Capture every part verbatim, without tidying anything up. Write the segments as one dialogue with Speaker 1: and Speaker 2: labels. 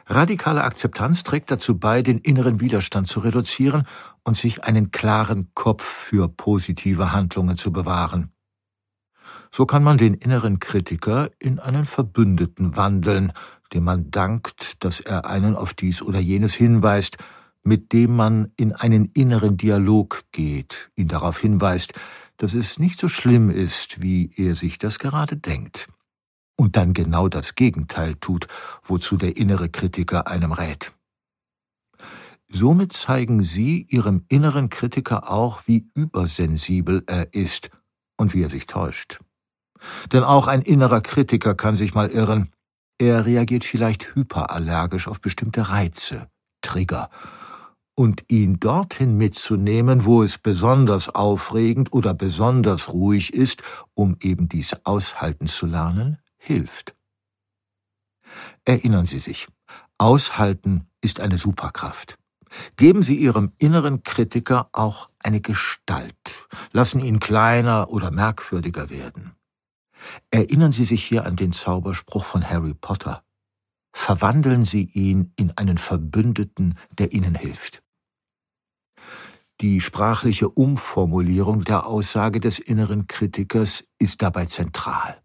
Speaker 1: Radikale Akzeptanz trägt dazu bei, den inneren Widerstand zu reduzieren und sich einen klaren Kopf für positive Handlungen zu bewahren. So kann man den inneren Kritiker in einen Verbündeten wandeln, dem man dankt, dass er einen auf dies oder jenes hinweist, mit dem man in einen inneren Dialog geht, ihn darauf hinweist, dass es nicht so schlimm ist, wie er sich das gerade denkt. Und dann genau das Gegenteil tut, wozu der innere Kritiker einem rät. Somit zeigen Sie Ihrem inneren Kritiker auch, wie übersensibel er ist und wie er sich täuscht. Denn auch ein innerer Kritiker kann sich mal irren. Er reagiert vielleicht hyperallergisch auf bestimmte Reize, Trigger, und ihn dorthin mitzunehmen, wo es besonders aufregend oder besonders ruhig ist, um eben dies aushalten zu lernen, hilft. Erinnern Sie sich, Aushalten ist eine Superkraft. Geben Sie Ihrem inneren Kritiker auch eine Gestalt, lassen ihn kleiner oder merkwürdiger werden. Erinnern Sie sich hier an den Zauberspruch von Harry Potter. Verwandeln Sie ihn in einen Verbündeten, der Ihnen hilft. Die sprachliche Umformulierung der Aussage des inneren Kritikers ist dabei zentral.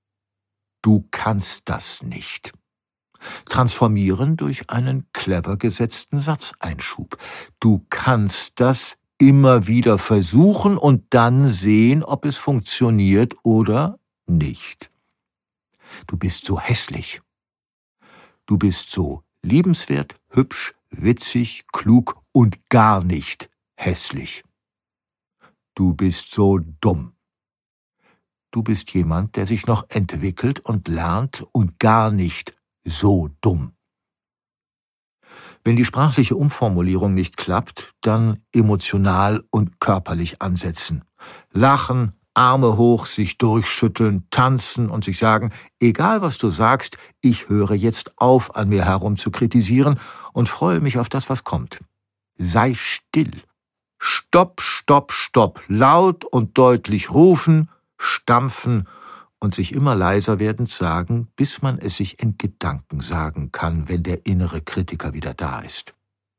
Speaker 1: Du kannst das nicht. Transformieren durch einen clever gesetzten Satzeinschub. Du kannst das immer wieder versuchen und dann sehen, ob es funktioniert oder nicht. Du bist so hässlich. Du bist so liebenswert, hübsch, witzig, klug und gar nicht hässlich. Du bist so dumm. Du bist jemand, der sich noch entwickelt und lernt und gar nicht so dumm. Wenn die sprachliche Umformulierung nicht klappt, dann emotional und körperlich ansetzen. Lachen, Arme hoch, sich durchschütteln, tanzen und sich sagen, egal was du sagst, ich höre jetzt auf, an mir herum zu kritisieren und freue mich auf das, was kommt. Sei still. Stopp, stopp, stopp. Laut und deutlich rufen, stampfen und sich immer leiser werdend sagen, bis man es sich in Gedanken sagen kann, wenn der innere Kritiker wieder da ist.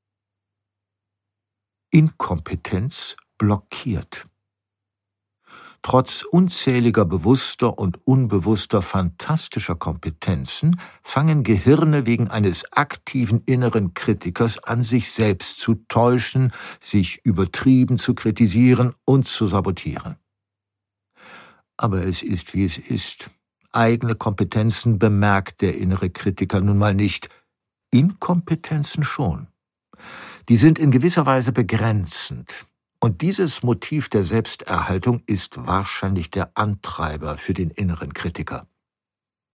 Speaker 1: Inkompetenz blockiert. Trotz unzähliger bewusster und unbewusster fantastischer Kompetenzen fangen Gehirne wegen eines aktiven inneren Kritikers an, sich selbst zu täuschen, sich übertrieben zu kritisieren und zu sabotieren. Aber es ist, wie es ist. Eigene Kompetenzen bemerkt der innere Kritiker nun mal nicht, Inkompetenzen schon. Die sind in gewisser Weise begrenzend. Und dieses Motiv der Selbsterhaltung ist wahrscheinlich der Antreiber für den inneren Kritiker.